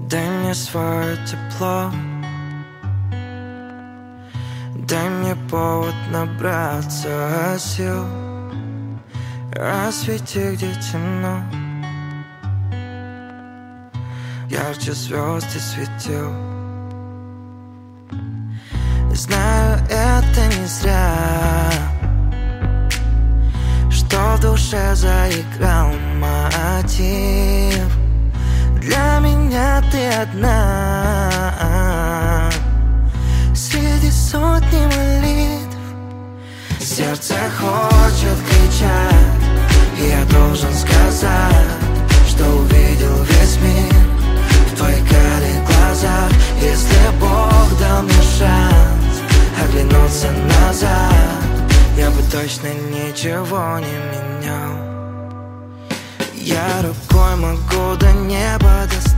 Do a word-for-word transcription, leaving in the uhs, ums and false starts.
Дай мне свое тепло, дай мне повод набраться сил. Освети, где темно, ярче звезд и светил. Знаю, это не зря, что в душе заиграл мотив. Для меня ты одна среди сотни молитв. Сердце хочет кричать, и я должен сказать, что увидел весь мир в твоих карих глазах. Если Бог дал мне шанс оглянуться назад, я бы точно ничего не менял. Я рукой могу до неба достать,